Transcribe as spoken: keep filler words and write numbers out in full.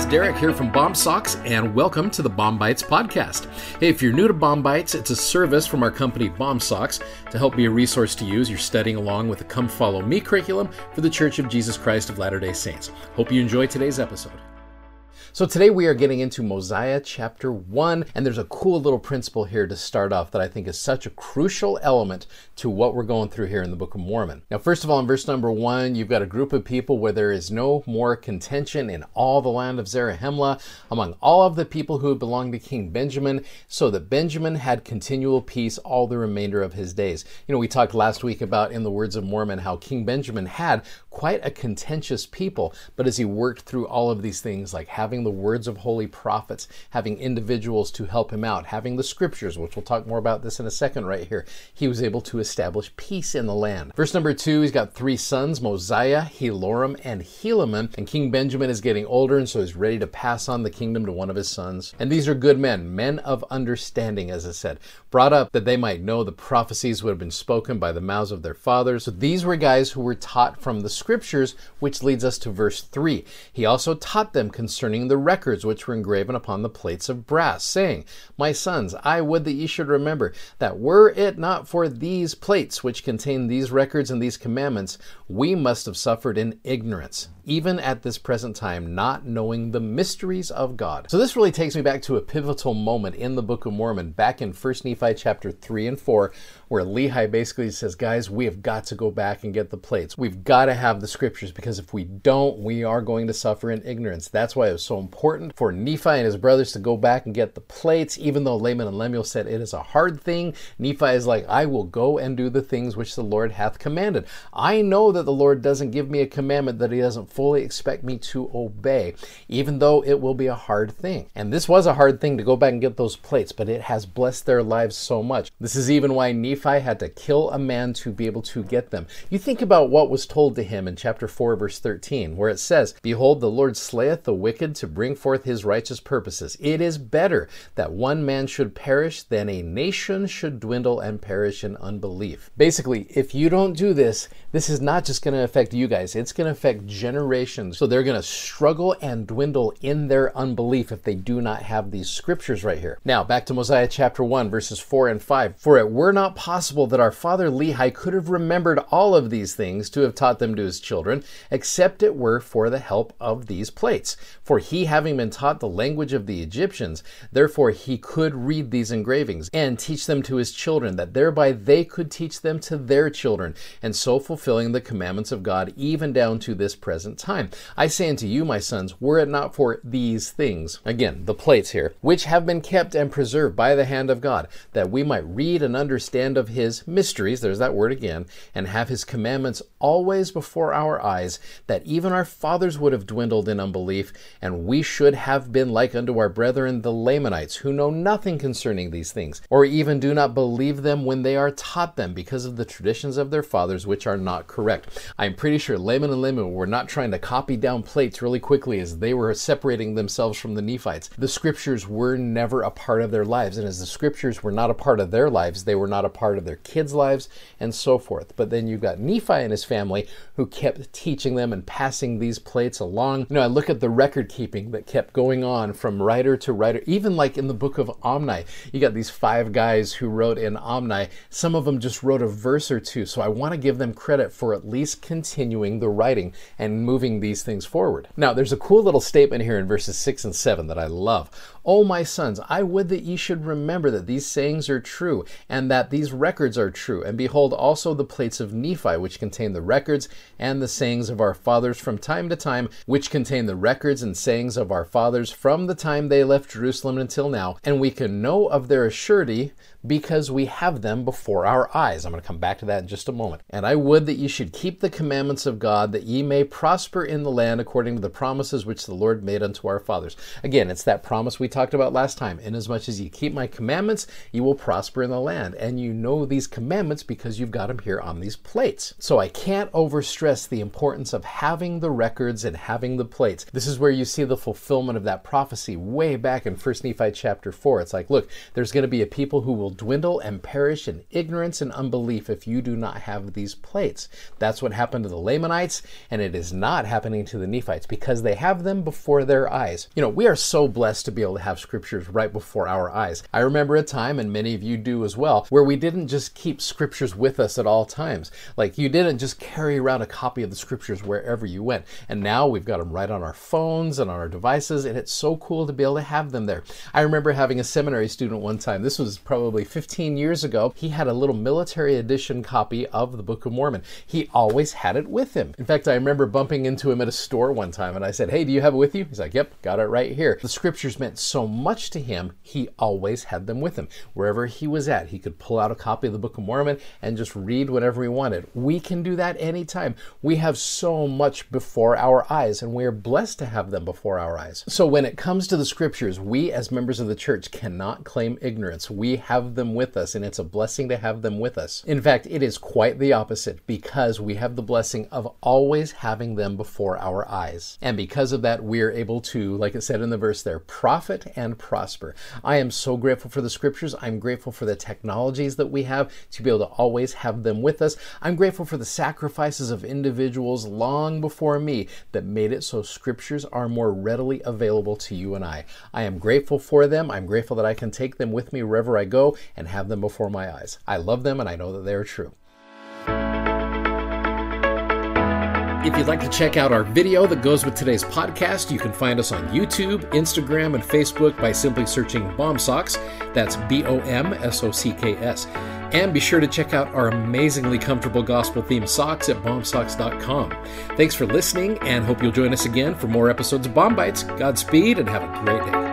guys, Derek here from Bomb Socks, and welcome to the Bomb Bites podcast. Hey, if you're new to Bomb Bites, it's a service from our company Bomb Socks to help be a resource to use. You're studying along with the Come Follow Me curriculum for the Church of Jesus Christ of Latter-day Saints. Hope you enjoy today's episode. So today we are getting into Mosiah chapter one, and there's a cool little principle here to start off that I think is such a crucial element to what we're going through here in the Book of Mormon. Now, first of all, in verse number one, you've got a group of people where there is no more contention in all the land of Zarahemla among all of the people who belonged to King Benjamin, so that Benjamin had continual peace all the remainder of his days. You know, we talked last week about, in the words of Mormon, how King Benjamin had quite a contentious people, but as he worked through all of these things, like having the words of holy prophets, having individuals to help him out, having the scriptures, which we'll talk more about this in a second right here, he was able to establish peace in the land. Verse number two, he's got three sons, Mosiah, Helorum, and Helaman, and King Benjamin is getting older, and so he's ready to pass on the kingdom to one of his sons. And these are good men, men of understanding, as I said, brought up that they might know the prophecies would have been spoken by the mouths of their fathers. So these were guys who were taught from the scriptures, which leads us to verse three. He also taught them concerning the records which were engraven upon the plates of brass, saying, My sons, I would that ye should remember that were it not for these plates which contain these records and these commandments, we must have suffered in ignorance, even at this present time, not knowing the mysteries of God. So this really takes me back to a pivotal moment in the Book of Mormon, back in First Nephi chapter three and four, where Lehi basically says, guys, we have got to go back and get the plates. We've got to have the scriptures, because if we don't, we are going to suffer in ignorance. That's why it was so important for Nephi and his brothers to go back and get the plates, even though Laman and Lemuel said it is a hard thing. Nephi is like, I will go and do the things which the Lord hath commanded. I know that the Lord doesn't give me a commandment that he doesn't fully expect me to obey, even though it will be a hard thing. And this was a hard thing to go back and get those plates, but it has blessed their lives so much. This is even why Nephi had to kill a man to be able to get them. You think about what was told to him in chapter four, verse thirteen, where it says, Behold, the Lord slayeth the wicked to bring forth his righteous purposes. It is better that one man should perish than a nation should dwindle and perish in unbelief. Basically, if you don't do this, this is not just going to affect you guys, it's going to affect generations. So they're going to struggle and dwindle in their unbelief if they do not have these scriptures right here. Now, back to Mosiah chapter one, verses four and five. For it were not possible that our father Lehi could have remembered all of these things to have taught them to his children, except it were for the help of these plates. For he, having been taught the language of the Egyptians, therefore he could read these engravings and teach them to his children, that thereby they could teach them to their children, and so fulfilling the commandments of God even down to this present time. I say unto you, my sons, were it not for these things, again, the plates here, which have been kept and preserved by the hand of God, that we might read and understand of his mysteries, there's that word again, and have his commandments always before our eyes, that even our fathers would have dwindled in unbelief, and we should have been like unto our brethren the Lamanites, who know nothing concerning these things, or even do not believe them when they are taught them, because of the traditions of their fathers, which are not correct. I'm pretty sure Laman and Lemuel were not trying to copy down plates really quickly as they were separating themselves from the Nephites. The scriptures were never a part of their lives, and as the scriptures were not a part of their lives, they were not a part of their kids' lives, and so forth. But then you've got Nephi and his family who kept teaching them and passing these plates along. You know, I look at the record keeping that kept going on from writer to writer, even like in the book of Omni. You got these five guys who wrote in Omni. Some of them just wrote a verse or two, so I want to give them credit for at least continuing the writing and moving these things forward. Now, there's a cool little statement here in verses six and seven that I love. O my sons, I would that ye should remember that these sayings are true, and that these records are true. And behold also the plates of Nephi, which contain the records and the sayings of our fathers from time to time, which contain the records and sayings of our fathers from the time they left Jerusalem until now. And we can know of their assurity, because we have them before our eyes. I'm going to come back to that in just a moment. And I would that ye should keep the commandments of God, that ye may prosper in the land according to the promises which the Lord made unto our fathers. Again, it's that promise we talked about last time. Inasmuch as ye keep my commandments, you will prosper in the land. And you know these commandments because you've got them here on these plates. So I can't overstress the importance of having the records and having the plates. This is where you see the fulfillment of that prophecy way back in First Nephi chapter four. It's like, look, there's going to be a people who will will dwindle and perish in ignorance and unbelief if you do not have these plates. That's what happened to the Lamanites, and it is not happening to the Nephites because they have them before their eyes. You know, we are so blessed to be able to have scriptures right before our eyes. I remember a time, and many of you do as well, where we didn't just keep scriptures with us at all times. Like, you didn't just carry around a copy of the scriptures wherever you went. And now we've got them right on our phones and on our devices, and it's so cool to be able to have them there. I remember having a seminary student one time, this was probably fifteen years ago, he had a little military edition copy of the Book of Mormon. He always had it with him. In fact, I remember bumping into him at a store one time, and I said, hey, do you have it with you? He's like, yep, got it right here. The scriptures meant so much to him, he always had them with him. Wherever he was at, he could pull out a copy of the Book of Mormon and just read whatever he wanted. We can do that anytime. We have so much before our eyes, and we are blessed to have them before our eyes. So when it comes to the scriptures, we as members of the church cannot claim ignorance. We have them with us, and it's a blessing to have them with us. In fact, it is quite the opposite, because we have the blessing of always having them before our eyes. And because of that, we are able to, like it said in the verse there, profit and prosper. I am so grateful for the scriptures. I'm grateful for the technologies that we have to be able to always have them with us. I'm grateful for the sacrifices of individuals long before me that made it so scriptures are more readily available to you and I. I am grateful for them. I'm grateful that I can take them with me wherever I go and have them before my eyes. I love them, and I know that they are true. If you'd like to check out our video that goes with today's podcast, you can find us on YouTube, Instagram, and Facebook by simply searching BOMSOCKS. That's B O M S O C K S. And be sure to check out our amazingly comfortable gospel-themed socks at bomb socks dot com. Thanks for listening, and hope you'll join us again for more episodes of Bomb Bites. Godspeed, and have a great day.